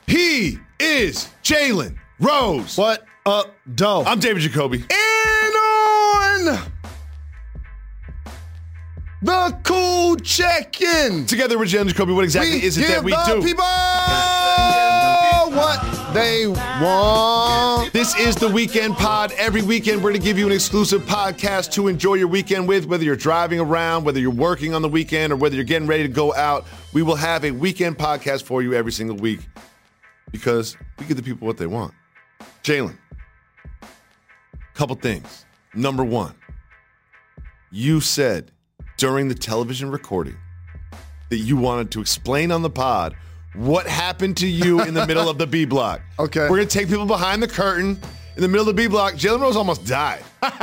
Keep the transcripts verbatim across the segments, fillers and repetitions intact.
He is Jalen Rose. What up, doe? I'm David Jacoby. And on the cool check-in. Together with Jalen Jacoby, what exactly we is it that we give the do? people what they want. This is the Weekend Pod. Every weekend, we're going to give you an exclusive podcast to enjoy your weekend with, whether you're driving around, whether you're working on the weekend, or whether you're getting ready to go out. We will have a weekend podcast for you every single week because we give the people what they want. Jalen, couple things. Number one, you said during the television recording that you wanted to explain on the pod what happened to you in the middle of the B block. Okay. We're going to take people behind the curtain. In the middle of the B block, Jalen Rose almost died.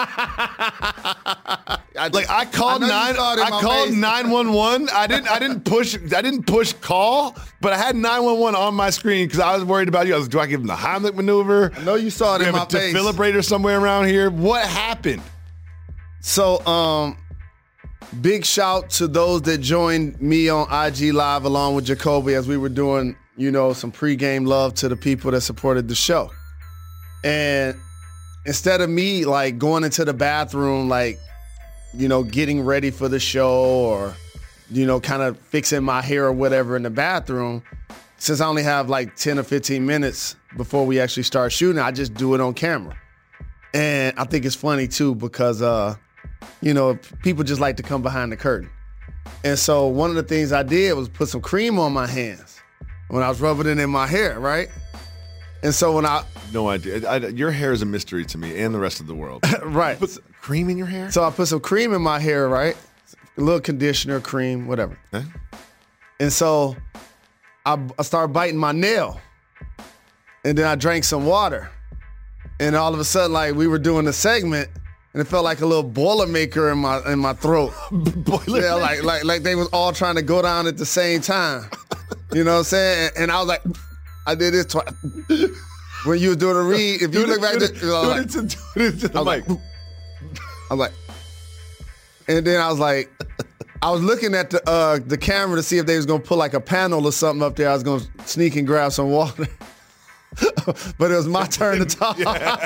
I just, Like I called I nine, I called nine one one. I didn't, I didn't push, I didn't push call, but I had nine one one on my screen because I was worried about you. I was, do I give him the Heimlich maneuver? I know you saw it Do we in have my a face. defibrillator somewhere around here? What happened? So, um, big shout to those that joined me on I G Live along with Jacoby as we were doing, you know, some pregame love to the people that supported the show. And instead of me like going into the bathroom, like, you know, getting ready for the show or, you know, kind of fixing my hair or whatever in the bathroom, since I only have like ten or fifteen minutes before we actually start shooting, I just do it on camera. And I think it's funny too because, uh, you know, people just like to come behind the curtain. And so one of the things I did was put some cream on my hands when I was rubbing it in my hair, right? And so when I... No idea. I, your hair is a mystery to me and the rest of the world. Right. You put cream in your hair? So I put some cream in my hair, right? A little conditioner, cream, whatever. Okay. And so I, I started biting my nail. And then I drank some water. And all of a sudden, like, we were doing a segment, and it felt like a little Boilermaker in my in my throat. Boiler Yeah, like like like they was all trying to go down at the same time. You know what I'm saying? And, and I was like, I did this twice. When you was doing a read, if you Do look it, back, do there, it, you know, do like, it to, do it to the I was mic. like, I was like, and then I was like, I was looking at the uh, the camera to see if they was gonna put like a panel or something up there. I was gonna sneak and grab some water, but it was my turn to talk.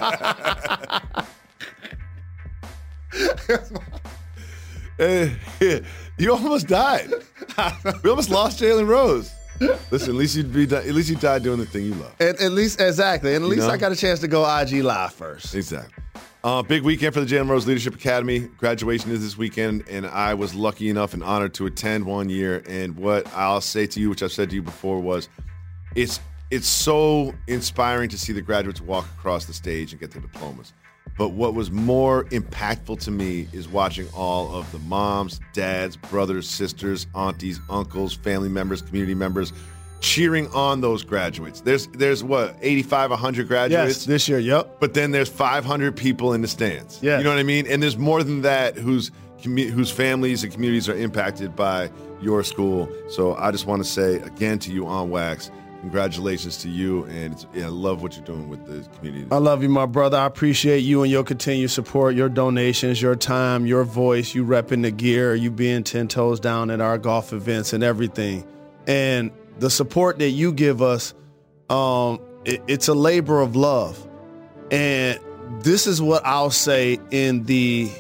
Uh, yeah, you almost died. We almost lost Jalen Rose. Listen, at least you be at least you died doing the thing you love. And at least exactly, and at least know? I got a chance to go I G Live first. Exactly. Uh, big weekend for the Jalen Rose Leadership Academy. Graduation is this weekend, and I was lucky enough and honored to attend one year. And what I'll say to you, which I've said to you before, was it's it's so inspiring to see the graduates walk across the stage and get their diplomas. But what was more impactful to me is watching all of the moms, dads, brothers, sisters, aunties, uncles, family members, community members cheering on those graduates. There's, there's what, eighty-five, one hundred graduates? Yes, this year, yep. But then there's five hundred people in the stands. Yeah. You know what I mean? And there's more than that whose commu- whose families and communities are impacted by your school. So I just want to say again to you on Wax, congratulations to you, and it's, yeah, I love what you're doing with the community. I love you, my brother. I appreciate you and your continued support, your donations, your time, your voice, you repping the gear, you being ten toes down at our golf events and everything. And the support that you give us, um, it, it's a labor of love. And this is what I'll say in the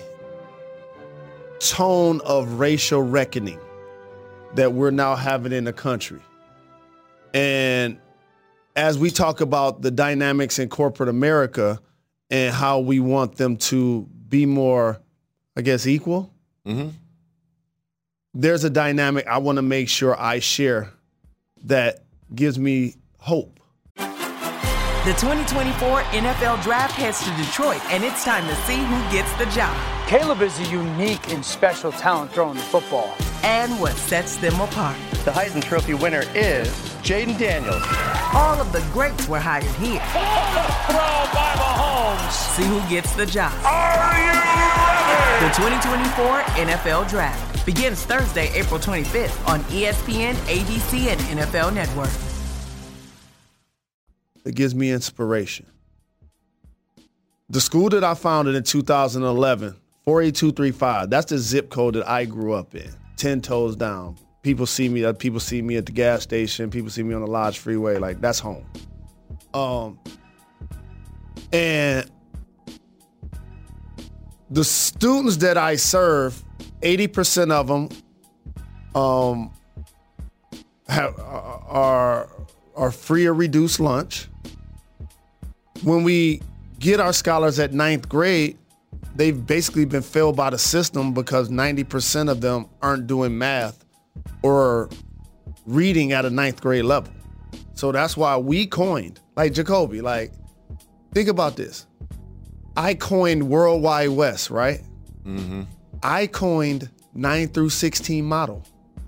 tone of racial reckoning that we're now having in the country. And as we talk about the dynamics in corporate America and how we want them to be more, I guess, equal, Mm-hmm. there's a dynamic I want to make sure I share that gives me hope. The twenty twenty-four N F L Draft heads to Detroit, and it's time to see who gets the job. Caleb is a unique and special talent throwing the football. And what sets them apart. The Heisman Trophy winner is Jaden Daniels. All of the greats were hired here. Throw by Mahomes. See who gets the job. Are you ready? The twenty twenty-four N F L Draft begins Thursday, April twenty-fifth on E S P N, A B C, and N F L Network. It gives me inspiration. The school that I founded in two thousand eleven, four eight two three five, that's the zip code that I grew up in. Ten toes down, people see me. Uh, people see me at the gas station. People see me on the Lodge Freeway. Like, that's home. Um, and the students that I serve, eighty percent of them um, have, are are free or reduced lunch. When we get our scholars at ninth grade, they've basically been failed by the system because ninety percent of them aren't doing math or reading at a ninth grade level. So that's why we coined, like Jacoby, like, think about this. I coined World Wide West, right? Mm-hmm. I coined nine through sixteen model.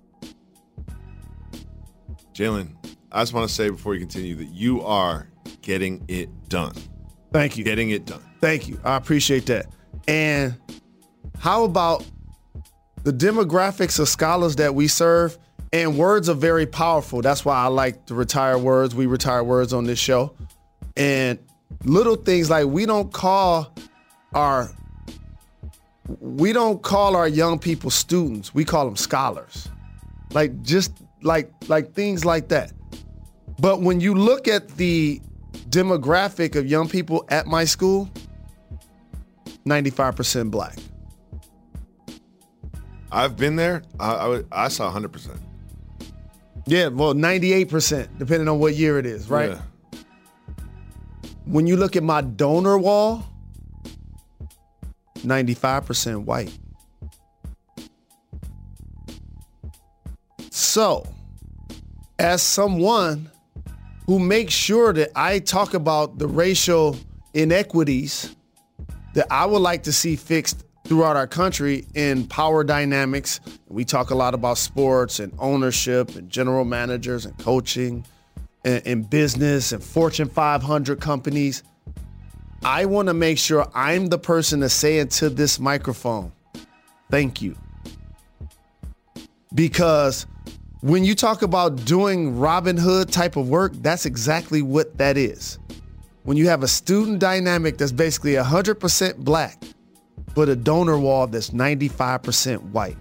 Jalen, I just want to say before you continue that you are getting it done. Thank you. Getting it done. Thank you. I appreciate that. And how about the demographics of scholars that we serve? And words are very powerful. That's why I like to retire words. We retire words on this show. And little things like we don't call our we don't call our young people students. We call them scholars. Like just like like things like that. But when you look at the demographic of young people at my school, ninety-five percent black. I've been there. I, I, I saw one hundred percent. Yeah, well, ninety-eight percent, depending on what year it is, right? Yeah. When you look at my donor wall, ninety-five percent white. So, as someone who makes sure that I talk about the racial inequities that I would like to see fixed throughout our country in power dynamics. We talk a lot about sports and ownership and general managers and coaching and, and business and Fortune five hundred companies. I want to make sure I'm the person to say into this microphone, thank you. Because when you talk about doing Robin Hood type of work, that's exactly what that is. When you have a student dynamic that's basically one hundred percent black, but a donor wall that's ninety-five percent white.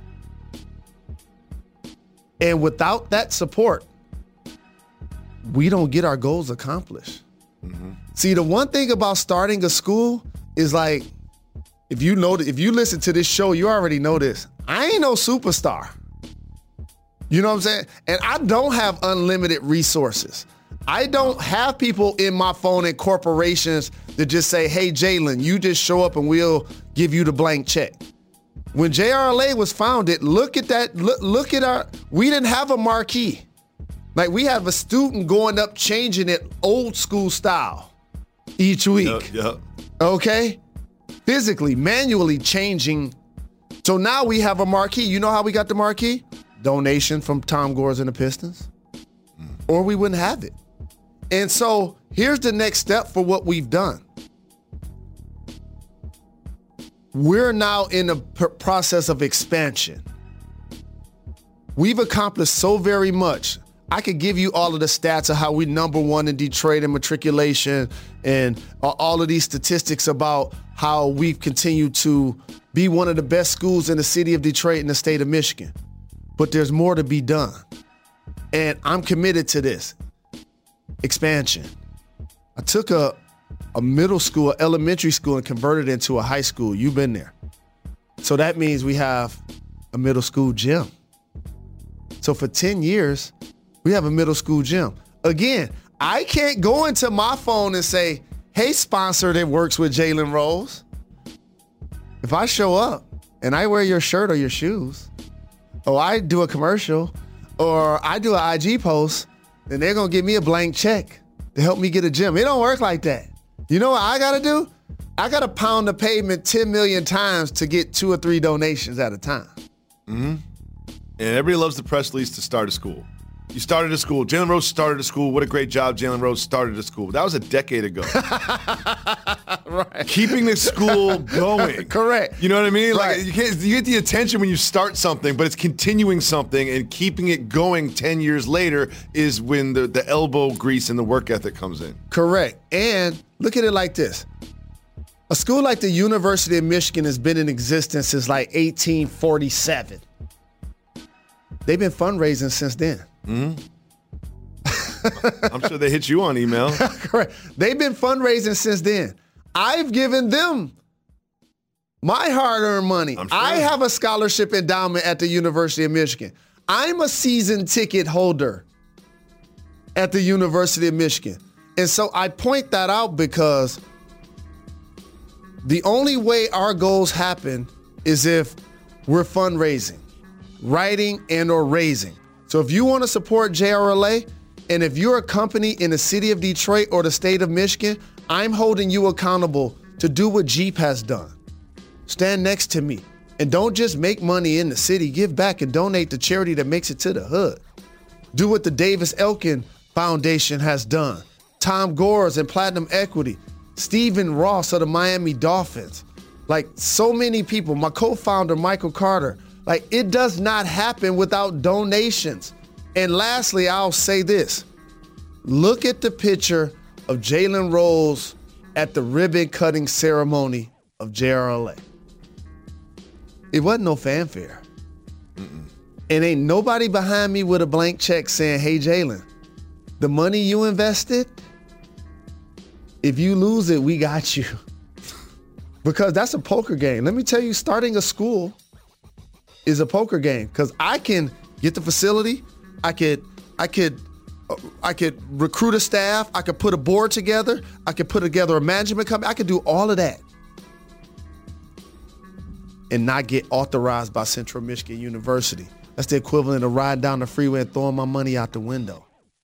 And without that support, we don't get our goals accomplished. Mm-hmm. See, the one thing about starting a school is like, if you know, if you listen to this show, you already know this. I ain't no superstar. You know what I'm saying? And I don't have unlimited resources. I don't have people in my phone and corporations that just say, hey, Jalen, you just show up and we'll give you the blank check. When J R L A was founded, look at that. Look, look at our, we didn't have a marquee. Like we have a student going up, changing it old school style each week. Yep, yep. Okay? Physically, manually changing. So now we have a marquee. You know how we got the marquee? Donation from Tom Gores and the Pistons. Mm. Or we wouldn't have it. And so here's the next step for what we've done. We're now in the pr- process of expansion. We've accomplished so very much. I could give you all of the stats of how we number one in Detroit in matriculation and all of these statistics about how we've continued to be one of the best schools in the city of Detroit and the state of Michigan. But there's more to be done. And I'm committed to this. Expansion. I took a, a middle school, elementary school, and converted it into a high school. You've been there. So that means we have a middle school gym. So for ten years, we have a middle school gym. Again, I can't go into my phone and say, hey, sponsor that works with Jalen Rose. If I show up and I wear your shirt or your shoes, or I do a commercial, or I do an I G post, then they're going to give me a blank check to help me get a gym. It don't work like that. You know what I got to do? I got to pound the pavement ten million times to get two or three donations at a time. Mm-hmm. And everybody loves the press release to start a school. You started a school. Jalen Rose started a school. What a great job Jalen Rose started a school. That was a decade ago. Right. Keeping the school going. Correct. You know what I mean? Right. Like you can't you get the attention when you start something, but it's continuing something and keeping it going ten years later is when the, the elbow grease and the work ethic comes in. Correct. And look at it like this. A school like the University of Michigan has been in existence since like eighteen forty-seven. they've been fundraising since then. Mm-hmm. I'm sure they hit you on email. Correct. They've been fundraising since then. I've given them my hard-earned money. Sure. I have a scholarship endowment at the University of Michigan. I'm a season ticket holder at the University of Michigan. And so I point that out because the only way our goals happen is if we're fundraising, writing, and or raising. So if you want to support J R L A, and if you're a company in the city of Detroit or the state of Michigan, I'm holding you accountable to do what Jeep has done. Stand next to me. And don't just make money in the city. Give back and donate to charity that makes it to the hood. Do what the Davis Elkin Foundation has done. Tom Gores and Platinum Equity. Stephen Ross of the Miami Dolphins. Like so many people. My co-founder, Michael Carter. Like it does not happen without donations. And lastly, I'll say this. Look at the picture of Jalen Rose at the ribbon cutting ceremony of J R L A. It wasn't no fanfare. Mm-mm. And ain't nobody behind me with a blank check saying, hey, Jalen, the money you invested, if you lose it, we got you. Because that's a poker game. Let me tell you, starting a school is a poker game because I can get the facility. I could, I could, I could recruit a staff. I could put a board together. I could put together a management company. I could do all of that and not get authorized by Central Michigan University. That's the equivalent of riding down the freeway and throwing my money out the window.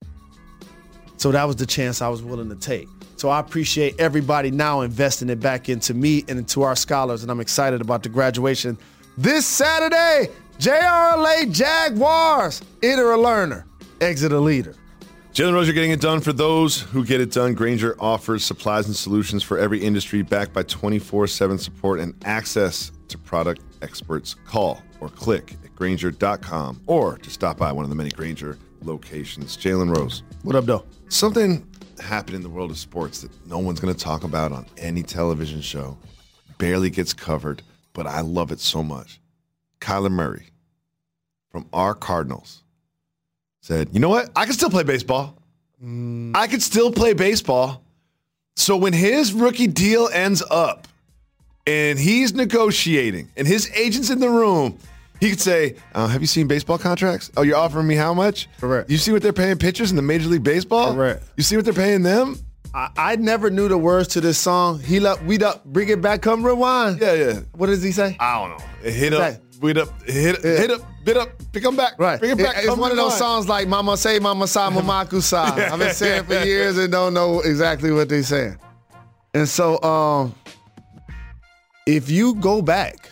So that was the chance I was willing to take. So I appreciate everybody now investing it back into me and into our scholars, and I'm excited about the graduation this Saturday. J R L A Jaguars, enter a learner, exit a leader. Jalen Rose, you're getting it done. For those who get it done, Grainger offers supplies and solutions for every industry backed by twenty-four seven support and access to product experts. Call or click at Grainger dot com or to stop by one of the many Grainger locations. Jalen Rose. What up, though? Something happened in the world of sports that no one's going to talk about on any television show. Barely gets covered, but I love it so much. Kyler Murray from our Cardinals said, you know what? I can still play baseball. Mm. I can still play baseball. So when his rookie deal ends up and he's negotiating and his agent's in the room, he could say, uh, have you seen baseball contracts? Oh, you're offering me how much? Correct. You see what they're paying pitchers in the Major League Baseball? Correct. You see what they're paying them? I, I never knew the words to this song. He love, we up, bring it back, come rewind. Yeah, yeah. What does he say? I don't know. Hit up, beat up, hit, yeah. hit up, bit up, come back. Right. Bring it back. It, it's one of those songs like Mama Say, Mama Sa, Mamaku Sa. Yeah. I've been saying it for years and don't know exactly what they're saying. And so um, if you go back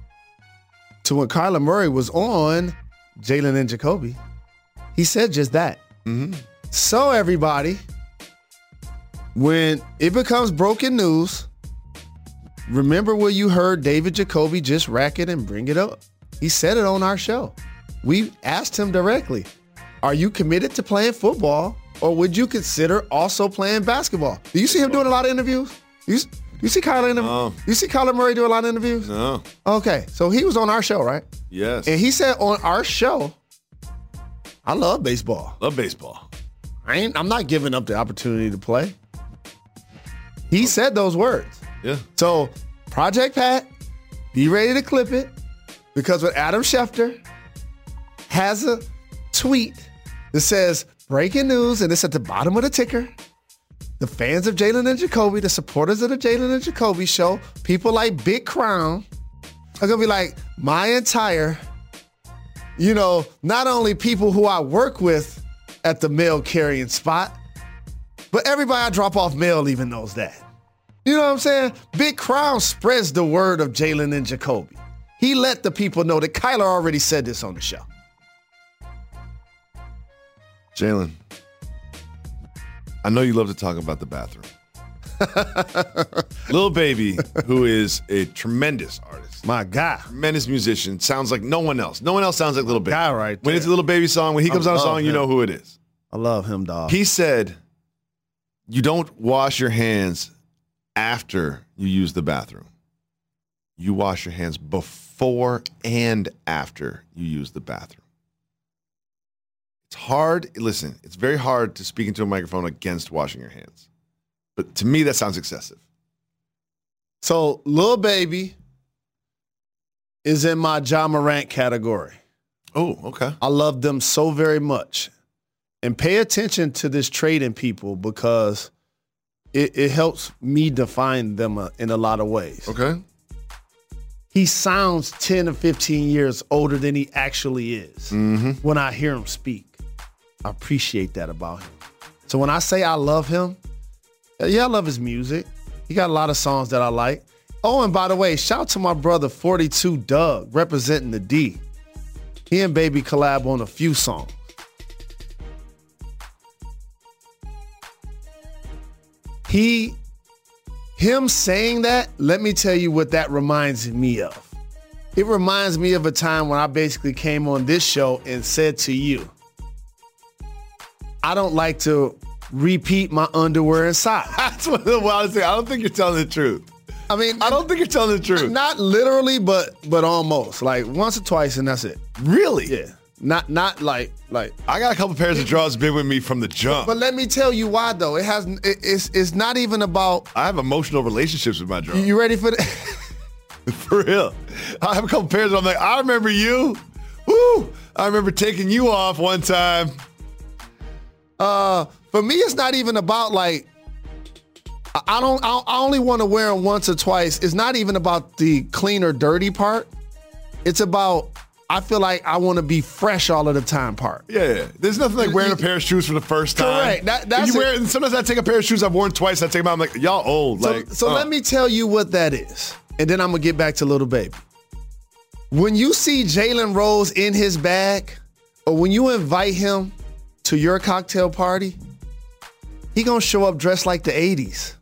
to when Kyler Murray was on Jalen and Jacoby, he said just that. Mm-hmm. So everybody, when it becomes broken news, remember where you heard David Jacoby just rack it and bring it up. He said it on our show. We asked him directly, are you committed to playing football or would you consider also playing basketball? Do you see him doing a lot of interviews? You, you see Kyler interv- No. You see Kyler Murray do a lot of interviews? No. Okay, so he was on our show, right? Yes. And he said on our show, I love baseball. Love baseball. I ain't, I'm not giving up the opportunity to play. He said those words. Yeah. So, Project Pat, be ready to clip it because when Adam Schefter has a tweet that says breaking news, and it's at the bottom of the ticker, the fans of Jalen and Jacoby, the supporters of the Jalen and Jacoby show, people like Big Crown are going to be like, my entire, you know, not only people who I work with at the mail carrying spot, but everybody I drop off mail even knows that. You know what I'm saying? Big Crown spreads the word of Jalen and Jacoby. He let the people know that Kyler already said this on the show. Jalen, I know you love to talk about the bathroom. Lil Baby, who is a tremendous artist. My guy. Tremendous musician. Sounds like no one else. No one else sounds like Lil Baby. Guy right there. When it's a Lil Baby song, when he comes I on a love song, you him. know who it is. I love him, dog. He said, you don't wash your hands after you use the bathroom. You wash your hands before and after you use the bathroom. It's hard. Listen, it's very hard to speak into a microphone against washing your hands. But to me, that sounds excessive. So, Lil Baby is in my Ja Morant category. Oh, okay. I love them so very much. And pay attention to this trading people because it, it helps me define them uh, in a lot of ways. Okay. He sounds ten or fifteen years older than he actually is Mm-hmm. when I hear him speak. I appreciate that about him. So when I say I love him, yeah, I love his music. He got a lot of songs that I like. Oh, and by the way, shout out to my brother forty-two Doug, representing the D. He and Baby collab on a few songs. He, him saying that, let me tell you what that reminds me of. It reminds me of a time when I basically came on this show and said to you, I don't like to repeat my underwear and socks. That's one of the wildest things. I don't think you're telling the truth. I mean, I don't think you're telling the truth. Not literally, but but almost. Like once or twice and that's it. Really? Yeah. Not not like like. I got a couple pairs of drawers been with me from the jump. But let me tell you why though. It has it, it's it's not even about. I have emotional relationships with my drawers. You ready for that? For real. I have a couple pairs of I'm like, I remember you. Woo! I remember taking you off one time. Uh, for me, it's not even about like. I don't. I only want to wear them once or twice. It's not even about the clean or dirty part. It's about. I feel like I want to be fresh all of the time part. Yeah, yeah. There's nothing like wearing a pair of shoes for the first time. Correct. That, that's you wear, it. and sometimes I take a pair of shoes I've worn twice. I take them out. I'm like, y'all old. So, like, so uh. let me tell you what that is, and then I'm gonna get back to Little Baby. When you see Jalen Rose in his bag, or when you invite him to your cocktail party, he gonna show up dressed like the eighties.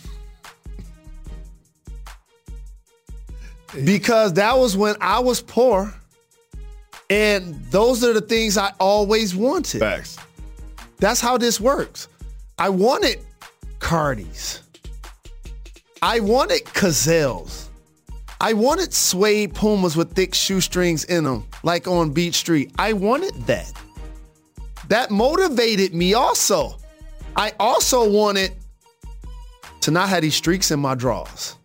Because that was when I was poor, and those are the things I always wanted. Facts. That's how this works. I wanted Cardis. I wanted Gazelles. I wanted suede Pumas with thick shoestrings in them, like on Beach Street. I wanted that. That motivated me also. I also wanted to not have these streaks in my drawers.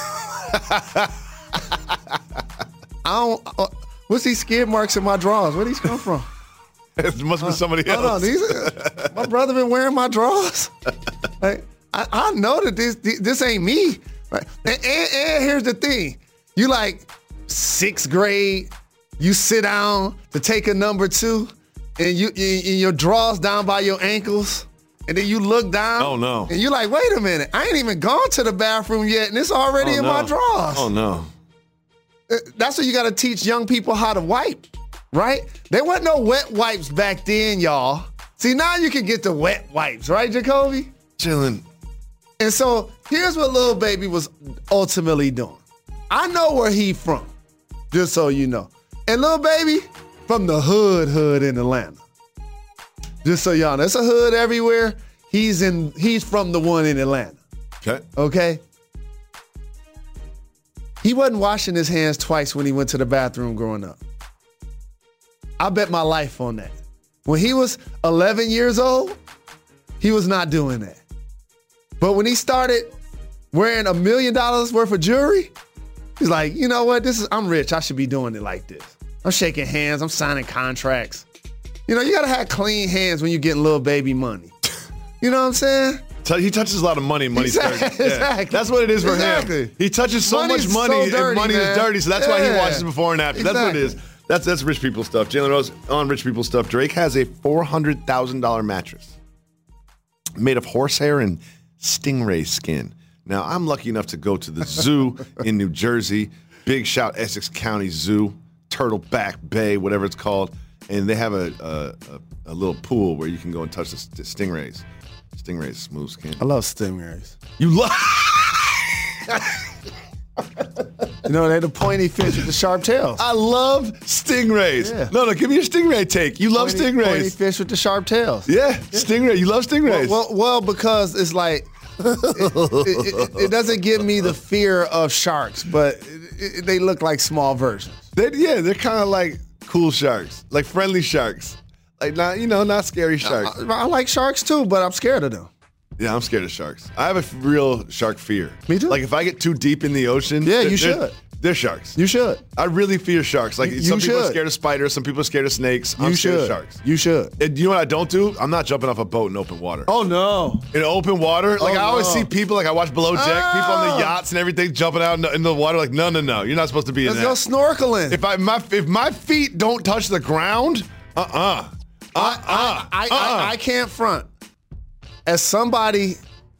I don't. Uh, what's these skid marks in my drawers? Where these come from? It must be somebody else. Hold on, these are, my brother been wearing my drawers. Like, I, I know that this this ain't me. Right? And, and, and here's the thing: you like sixth grade, you sit down to take a number two, and you and your drawers down by your ankles. And then you look down. Oh, no. And you're like, wait a minute. I ain't even gone to the bathroom yet, and it's already Oh, in no. my drawers. Oh, no. That's what you got to teach young people how to wipe, right? There wasn't no wet wipes back then, y'all. See, now you can get the wet wipes, right, Jacoby? Chilling. And so here's what Lil Baby was ultimately doing. I know where he from, just so you know. And Lil Baby, from the hood, hood in Atlanta. Just so y'all know, it's a hood everywhere. He's in. He's from the one in Atlanta. Okay. Okay? He wasn't washing his hands twice when he went to the bathroom growing up. I bet my life on that. When he was eleven years old, he was not doing that. But when he started wearing a million dollars worth of jewelry, he's like, you know what? This is I'm rich. I should be doing it like this. I'm shaking hands. I'm signing contracts. You know, you gotta have clean hands when you're getting Lil Baby money. You know what I'm saying? So he touches a lot of money and money's Exactly, dirty. Yeah. exactly. That's what it is for Exactly. him. He touches so Money's much money so dirty, and money man. is dirty, so that's why he Yeah. washes before and after. That's what it is. Exactly. That's that's rich people stuff. Jalen Rose on rich people stuff. Drake has a four hundred thousand dollars mattress made of horsehair and stingray skin. Now, I'm lucky enough to go to the zoo in New Jersey. Big shout, Essex County Zoo, Turtleback Bay, whatever it's called. And they have a a, a, a little pool where you can go and touch the, st- stingrays. Stingrays, smooth skin. I love stingrays. You love... You know, they're the pointy fish with the sharp tails. I love stingrays. Yeah. No, no, give me your stingray take. You love Pointy- stingrays. Pointy fish with the sharp tails. Yeah, stingray. You love stingrays. Well, well, well, because it's like it, it, it, it doesn't give me the fear of sharks, but it, it, they look like small versions. They, yeah, they're kind of like cool sharks, like friendly sharks. Like not, you know, not scary sharks. I, I like sharks too, but I'm scared of them. Yeah, I'm scared of sharks. I have a f- real shark fear. Me too. Like if I get too deep in the ocean, Yeah, you they're, should. They're sharks. You should. I really fear sharks. Like You- some you people are should. scared of spiders, some people are scared of snakes. I'm You scared should. of sharks. You should. And you know what I don't do? I'm not jumping off a boat in open water. Oh no. In open water, like Oh, I always no. see people, like I watch Below Deck, people on Oh. the yachts and everything jumping out in the, in the water. Like no, no, no, you're not supposed to be in Let's that. go snorkeling. If I my if my feet don't touch the ground, uh uh-uh. uh, uh I, I, uh, I, I can't front. As somebody,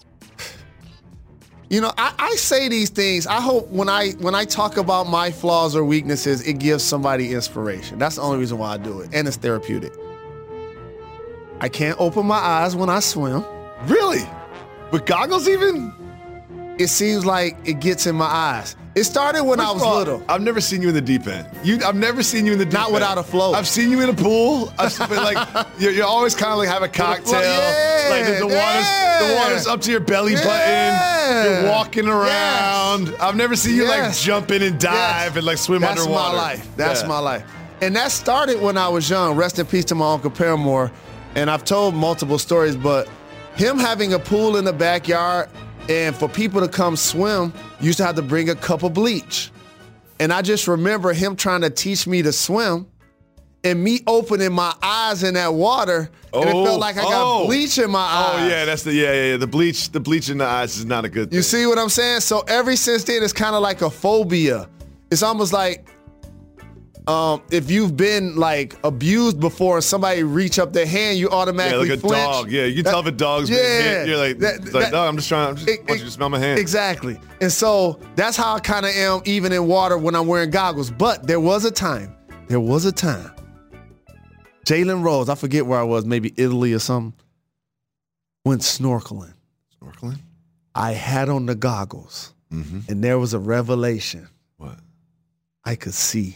you know, I, I say these things. I hope when I when I talk about my flaws or weaknesses, it gives somebody inspiration. That's the only reason why I do it, and it's therapeutic. I can't open my eyes when I swim. Really? With goggles even? It seems like it gets in my eyes. It started when I First was of all, little. I've never seen you in the deep end. You, I've never seen you in the deep Not end. without a float. I've seen you in a pool. I've been like you're, you're always kind of like have a cocktail. Yeah, like the, the water's yeah. the water's up to your belly Yeah. button. You're walking around. Yes. I've never seen you like Yes. jump in and dive Yes. and like swim That's underwater. my life. That's Yeah. my life. And that started when I was young. Rest in peace to my Uncle Paramore. And I've told multiple stories, but him having a pool in the backyard and for people to come swim, you used to have to bring a cup of bleach. And I just remember him trying to teach me to swim and me opening my eyes in that water, and it Oh, felt like I got oh. bleach in my eyes. Oh yeah, that's the yeah yeah yeah. The bleach the bleach in the eyes is not a good thing. You see what I'm saying? So ever since then, it's kind of like a phobia. It's almost like um, if you've been like abused before and somebody reach up their hand, you Yeah, automatically like a flinch. dog. Yeah, you can tell if a dog's been Yeah. hit. You're like, That- it's like that- no, I'm just trying. I'm just It- want you it- to smell my hand. Exactly. And so that's how I kind of am even in water when I'm wearing goggles. But there was a time, there was a time, Jalen Rose, I forget where I was, maybe Italy or something, went snorkeling. Snorkeling? I had on the goggles, Mm-hmm. and there was a revelation. What? I could see.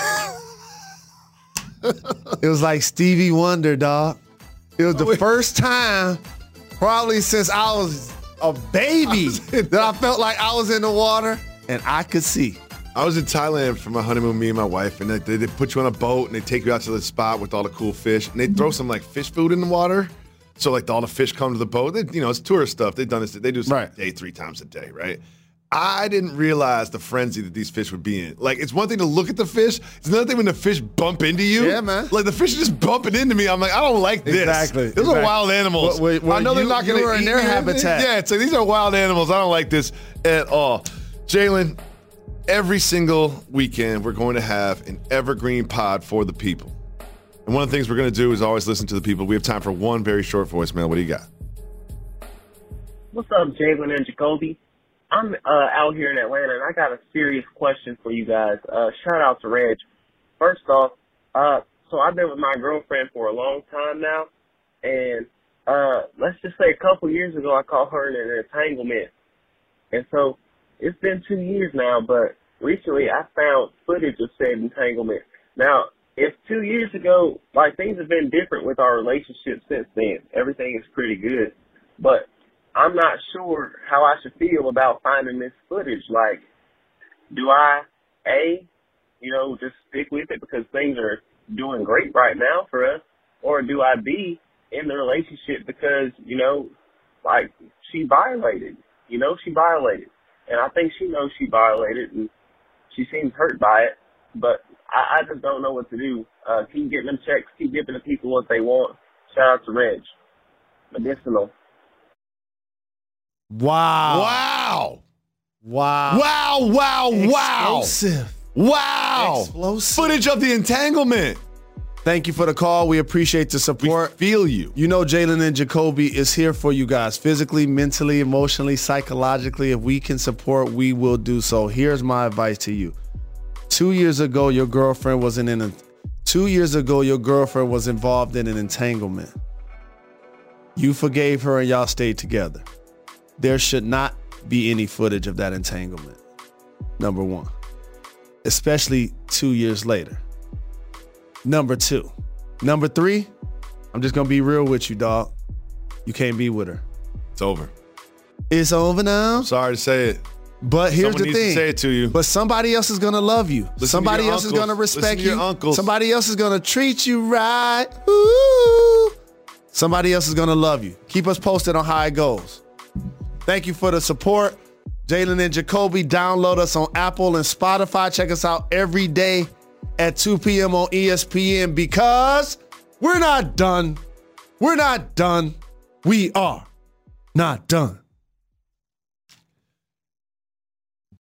It was like Stevie Wonder, dog. It was the Wait. first time, probably since I was a baby, that I felt like I was in the water and I could see. I was in Thailand for my honeymoon, me and my wife, and they, they put you on a boat and they take you out to the spot with all the cool fish, and they throw some like fish food in the water. So like all the fish come to the boat. They, you know, it's tourist stuff. They've done this. They do this Right. day three times a day, right? I didn't realize the frenzy that these fish would be in. Like, it's one thing to look at the fish. It's another thing when the fish bump into you. Yeah, man. Like, the fish are just bumping into me. I'm like, I don't like this. Exactly, Those are exactly. wild animals. Well, well, I know they're you- not going you to are in their habitat. Yeah, it's like, these are wild animals. I don't like this at all. Jalen, every single weekend, we're going to have an evergreen pod for the people. And one of the things we're going to do is always listen to the people. We have time for one very short voicemail. What do you got? What's up, Jalen and Jacoby? I'm uh, out here in Atlanta, and I got a serious question for you guys. Uh, shout out to Reg. First off, uh, so I've been with my girlfriend for a long time now, and uh, let's just say a couple years ago, I caught her in an entanglement. And so it's been two years now, but recently I found footage of said entanglement. Now, if two years ago, like, things have been different with our relationship since then. Everything is pretty good. But I'm not sure how I should feel about finding this footage. Like, do I, A, you know, just stick with it because things are doing great right now for us? Or do I, B, in the relationship because, you know, like, she violated. You know, she violated. And I think she knows she violated, and she seems hurt by it. But I, I just don't know what to do. Uh, keep getting them checks, keep giving the people what they want. Shout out to Reg. Medicinal. Wow. Wow. Wow. Wow, wow, wow. Explosive. Wow. Explosive. Footage of the entanglement. Thank you for the call. We appreciate the We support. feel you. You know, Jalen and Jacoby is here for you guys physically, mentally, emotionally, psychologically. If we can support, we will do so. Here's my advice to you. Two years ago, your girlfriend was in an two years ago, your girlfriend was involved in an entanglement. You forgave her and y'all stayed together. There should not be any footage of that entanglement. Number one. Especially two years later. Number two. Number three, I'm just gonna be real with you, dog. You can't be with her. It's over. It's over now. Sorry to say it. But here's Someone the needs to thing. say it to you. But somebody else is gonna love you. Listen somebody to your else uncles. is gonna respect Listen to your you. uncles. Somebody else is gonna treat you right. Ooh. Somebody else is gonna love you. Keep us posted on how it goes. Thank you for the support. Jalen and Jacoby, download us on Apple and Spotify. Check us out every day at two p.m. on E S P N because we're not done. We're not done. We are not done.